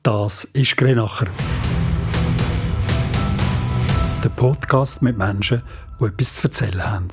Das ist Grenacher. Der Podcast mit Menschen, die etwas zu erzählen haben.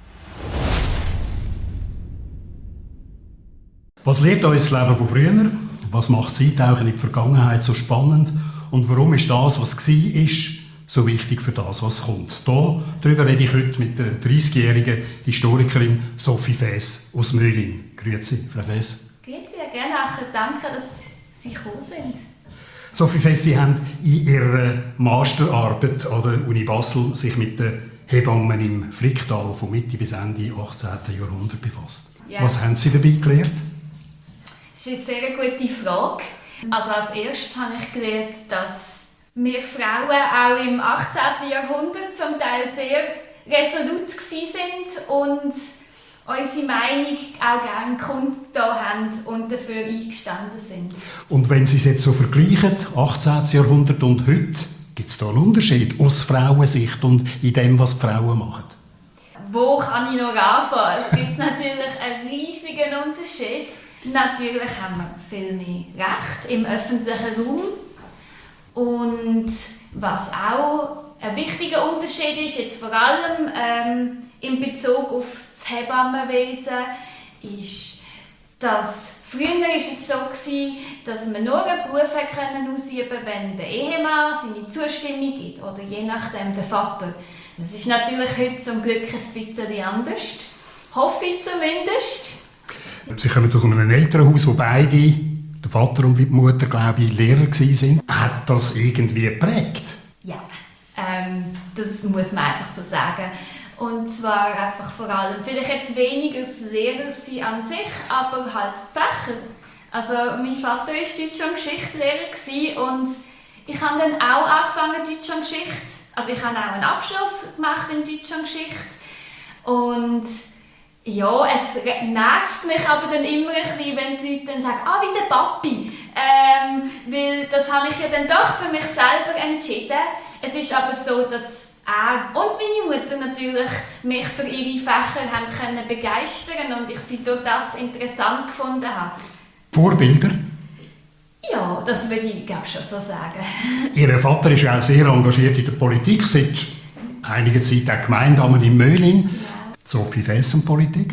Was lehrt uns das Leben von früher? Was macht das Eintauchen in die Vergangenheit so spannend? Und warum ist das, was war, so wichtig für das, was kommt? Darüber rede ich heute mit der 30-jährigen Historikerin Sophie Faes aus Mühling. Grüezi, Frau Faes. Grüezi, Herr Grenacher. Danke, dass Sie gekommen sind. Sophie Faes, Sie haben in Ihrer Masterarbeit an der Uni Basel sich mit den Hebammen im Fricktal von Mitte bis Ende 18. Jahrhundert befasst. Ja. Was haben Sie dabei gelernt? Das ist eine sehr gute Frage. Also als erstes habe ich gelernt, dass wir Frauen auch im 18. Jahrhundert zum Teil sehr resolut waren und unsere Meinung auch gerne kundgetan haben und dafür eingestanden sind. Und wenn Sie es jetzt so vergleichen, 18. Jahrhundert und heute, gibt es da einen Unterschied aus Frauensicht und in dem, was die Frauen machen? Wo kann ich noch anfangen? Es gibt natürlich einen riesigen Unterschied. Natürlich haben wir viel mehr Recht im öffentlichen Raum. Und was auch ein wichtiger Unterschied ist, jetzt vor allem in Bezug auf das Hebammenwesen, ist, dass früher ist es so gewesen, dass man nur einen Beruf ausüben konnte, wenn der Ehemann seine Zustimmung gibt oder je nachdem der Vater. Das ist natürlich heute zum Glück ein bisschen anders. Hoffe ich zumindest. Sie kommen aus einem Elternhaus, wo beide, der Vater und die Mutter, glaube ich, Lehrer waren. Hat das irgendwie geprägt? Ja, das muss man einfach so sagen. Und zwar einfach vor allem, vielleicht jetzt weniger das Lehrersein an sich, aber halt die Fächer. Also mein Vater war Deutsch- und Geschichtslehrer und ich habe dann auch angefangen Deutsch und Geschichte. Also ich habe auch einen Abschluss gemacht in Deutsch und Geschichte. Und ja, es nervt mich aber dann immer ein bisschen, wenn die Leute dann sagen, wie der Papi. Weil das habe ich ja dann doch für mich selber entschieden. Es ist aber so, dass er und meine Mutter natürlich mich für ihre Fächer haben können begeistern und ich sie durch das interessant gefunden habe. Vorbilder? Ja, das würde ich glaube schon so sagen. Ihr Vater ist ja auch sehr engagiert in der Politik, seit einiger Zeit auch Gemeindeamt in Mühling. Ja. Sophie Faes und Politik?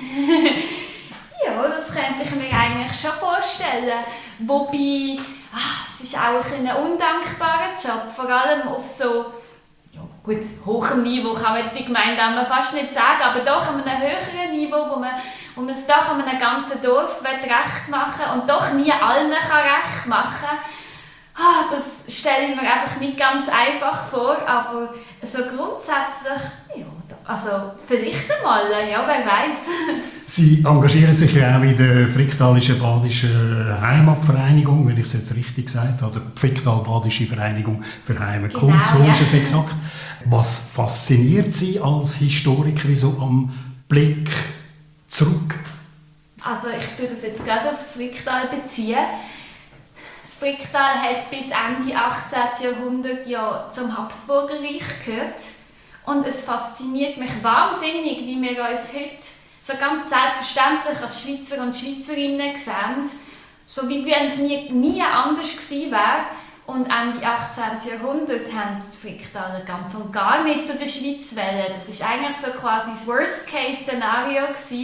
Ja, das könnte ich mir eigentlich schon vorstellen. Wobei, es ist auch ein undankbarer Job, vor allem auf so hohem Niveau kann man jetzt wie Gemeindeamt fast nicht sagen, aber doch an einem höheren Niveau, wo man es doch an einem ganzen Dorf recht machen und doch nie allen recht machen kann. Das stelle ich mir einfach nicht ganz einfach vor, aber so grundsätzlich, ja, also vielleicht einmal, ja, wer weiß. Sie engagieren sich ja auch in der Fricktalischen Badischen Heimatvereinigung, wenn ich es jetzt richtig gesagt habe, die Fricktal-Badische Vereinigung für Heimatkunst, genau, so ist es exakt. Was fasziniert Sie als Historikerin so am Blick zurück? Also ich tue das jetzt gerade aufs Fricktal beziehen. Das Fricktal hat bis Ende 18. Jahrhundert ja zum Habsburgerreich gehört. Und es fasziniert mich wahnsinnig, wie wir uns heute so ganz selbstverständlich als Schweizer und Schweizerinnen sehen, so wie wenn es nie anders gewesen wäre. Und Ende 18. Jahrhundert haben die Fricktaler ganz und gar nicht zu der Schweiz wollen. Das war eigentlich so quasi das Worst-Case-Szenario.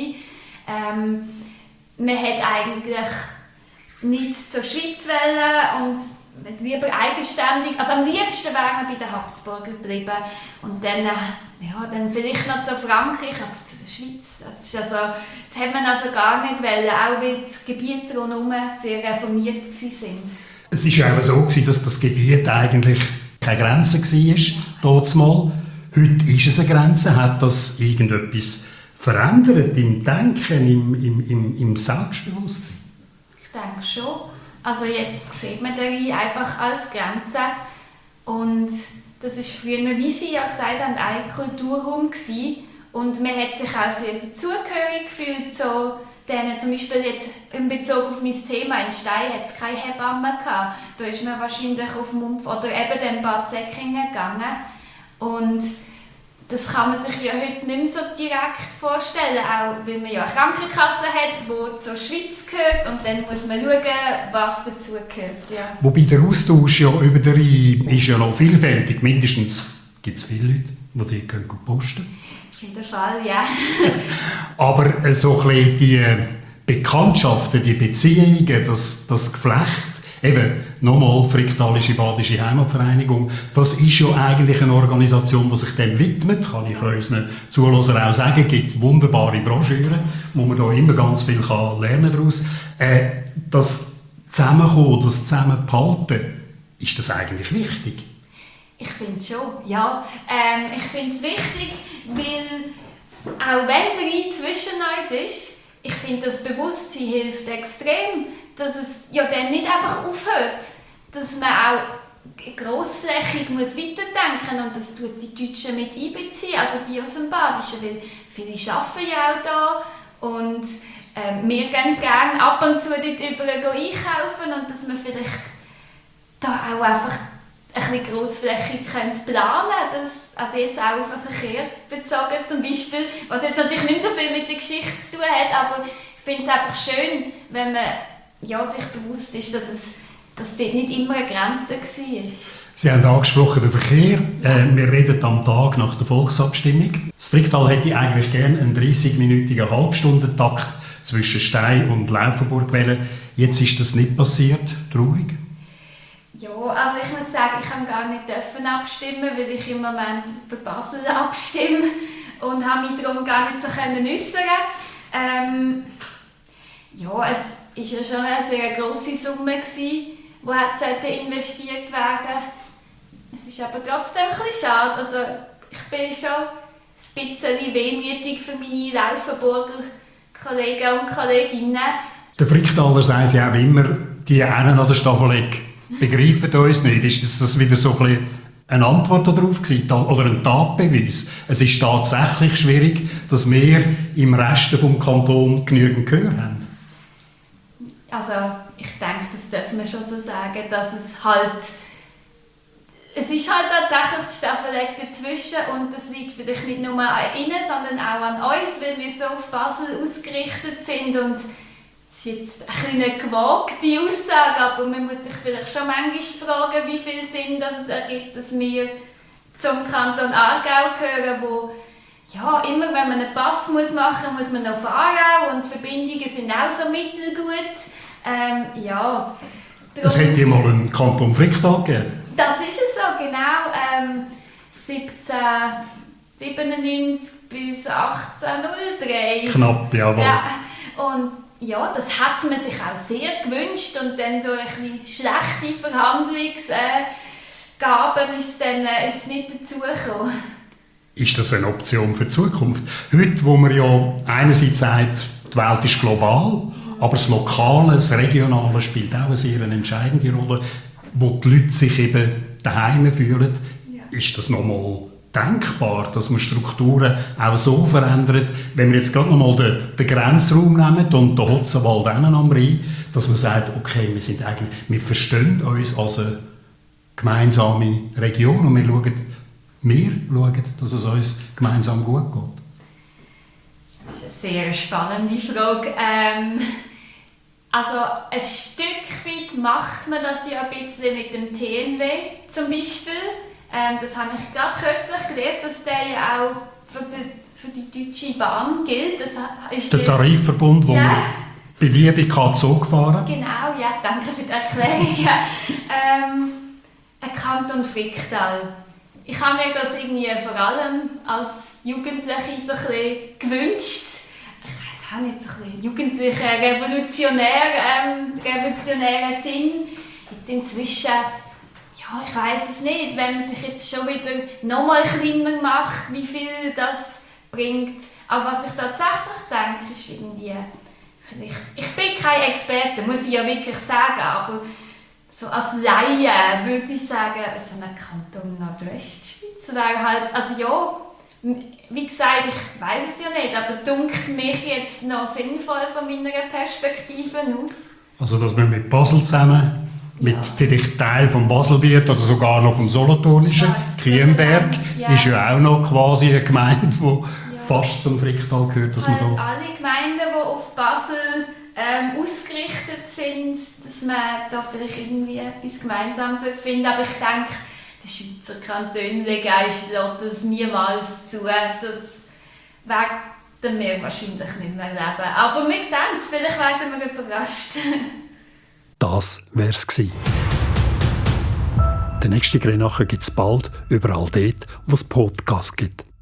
Man hat eigentlich nicht zur Schweiz wollen und lieber eigenständig. Also am liebsten wären wir bei den Habsburger geblieben. Und dann vielleicht noch zu Frankreich, aber zu der Schweiz. Das hat man also gar nicht wollen, auch weil die Gebiete rundherum sehr reformiert waren. Es war ja auch so, dass das Gebiet eigentlich keine Grenze war, dazumal. Heute ist es eine Grenze. Hat das irgendetwas verändert im Denken, im Selbstbewusstsein? Ich denke schon. Also jetzt sieht man den Rhein einfach als Grenze. Und das war früher, wie Sie ja gesagt haben, ein Kulturraum gewesen. Und man hat sich auch sehr dazugehörig gefühlt. So, zum Beispiel jetzt in Bezug auf mein Thema in Stein hat es keine Hebamme gehabt. Da ist man wahrscheinlich auf Mumpf oder eben den Bad Säckingen gegangen. Und das kann man sich ja heute nicht mehr so direkt vorstellen, auch weil man ja eine Krankenkasse hat, die zur Schweiz gehört und dann muss man schauen, was dazu gehört. Ja. Wobei der Austausch ja über den Rhein ist ja noch vielfältig. Mindestens gibt es viele Leute, die dort posten können. Das ist der Fall, ja. Aber so ein bisschen die Bekanntschaften, die Beziehungen, das Geflecht, eben, nochmal, Frickdalische Badische Heimatvereinigung, das ist ja eigentlich eine Organisation, die sich dem widmet, kann ich unseren Zuhörern auch sagen. Es gibt wunderbare Broschüren, wo man da immer ganz viel lernen daraus. Das Zusammenkommen, das Zusammenhalten, ist das eigentlich wichtig? Ich finde schon, ja. Ich finde es wichtig, weil auch wenn der Rhein zwischen uns ist, ich finde, das Bewusstsein hilft extrem, dass es ja dann nicht einfach aufhört, dass man auch grossflächig muss weiterdenken muss und das tut die Deutschen mit einbeziehen, also die aus dem Badischen, weil viele arbeiten ja auch da und wir gehen gerne ab und zu dort überall einkaufen und dass man vielleicht da auch einfach ein bisschen grossflächig planen könnte, also jetzt auch auf den Verkehr bezogen zum Beispiel, was jetzt natürlich nicht so viel mit der Geschichte zu tun hat, aber ich finde es einfach schön, wenn man sich bewusst ist, dass dort nicht immer eine Grenze war. Sie haben angesprochen den Verkehr. Wir reden am Tag nach der Volksabstimmung. Das Fricktal hätte eigentlich gerne einen 30-minütigen Halbstundentakt zwischen Stein und Laufenburg wählen. Jetzt ist das nicht passiert. Traurig? Ja, also ich muss sagen, ich kann gar nicht abstimmen, weil ich im Moment für Basel abstimme und habe mich darum gar nicht so äußern. Ja, es war ja schon eine sehr grosse Summe, die investiert werden. Es ist aber trotzdem ein bisschen schade. Also ich bin schon ein bisschen wehmütig für meine Laufenburger Kollegen und Kolleginnen. Der Fricktaler sagt ja auch immer, die Ähren an der Staffelegg begreifen uns nicht. Ist das wieder so ein bisschen eine Antwort darauf gewesen, oder ein Tatbeweis? Es ist tatsächlich schwierig, dass wir im Rest des Kantons genügend Gehör haben. Also ich denke, das dürfen wir schon so sagen, dass es ist halt tatsächlich die Staffelegg dazwischen und das liegt vielleicht nicht nur an ihnen, sondern auch an uns, weil wir so auf Basel ausgerichtet sind und das ist jetzt eine gewagte Aussage, aber man muss sich vielleicht schon manchmal fragen, wie viel Sinn es ergibt, dass wir zum Kanton Aargau gehören, wo ja, immer wenn man einen Pass machen muss man noch fahren und Verbindungen sind auch so mittelgut. Ja, es hätte ja mal einen Kanton Fricktal gegeben. Das ist es so, genau. 1797 bis 1803. Knapp, jawohl. Ja, und ja, das hat man sich auch sehr gewünscht und dann durch ein bisschen schlechte Verhandlungsgaben ist es nicht dazu gekommen. Ist das eine Option für die Zukunft? Heute, wo man ja einerseits sagt, die Welt ist global, aber das Lokale, das Regionale spielt auch eine sehr entscheidende Rolle, wo die Leute sich eben daheim fühlen. Ja. Ist das nochmal denkbar, dass man Strukturen auch so verändert, wenn wir jetzt gerade nochmal den Grenzraum nehmen und den Hotzenwald am Rhein, dass man sagt, okay, wir verstehen uns als eine gemeinsame Region und wir schauen, dass es uns gemeinsam gut geht. Das ist eine sehr spannende Frage. Also ein Stück weit macht man das ja ein bisschen mit dem TNW zum Beispiel. Das habe ich gerade kürzlich gelernt, dass der ja auch für die Deutsche Bahn gilt. Das ist der Tarifverbund, wo man beliebig Zug fahren kann. Genau, ja, danke für die Erklärung. Ja. Ein Kanton Fricktal. Ich habe mir das irgendwie vor allem als Jugendliche so ein bisschen gewünscht. Ich weiss auch nicht, so ein bisschen jugendlicher, revolutionärer Sinn. Jetzt inzwischen, ja, ich weiss es nicht, wenn man sich jetzt schon wieder noch mal kleiner macht, wie viel das bringt. Aber was ich tatsächlich denke, ist irgendwie, ich bin kein Experte, muss ich ja wirklich sagen, aber so als Laie würde ich sagen, so ein Kanton Nordwestschweiz wäre halt, also ja, wie gesagt, ich weiss es ja nicht, aber dunkelt mich jetzt noch sinnvoll von meiner Perspektive aus. Also, dass man mit Basel zusammen mit vielleicht Teil vom Baselbiet oder sogar noch vom Solothurnischen. Ja, Kienberg ist ja auch noch quasi eine Gemeinde, die fast zum Fricktal gehört. Dass halt man da alle Gemeinden, die auf Basel ausgerichtet sind, dass man da vielleicht irgendwie etwas gemeinsam finden. Aber ich denke, der Schweizer Kantone-Geist lässt das niemals zu. Das werden wir wahrscheinlich nicht mehr leben. Aber wir sehen es, vielleicht werden wir überrascht. Das wär's gewesen. Den nächsten Grenachen gibt es bald überall dort, wo es Podcasts gibt.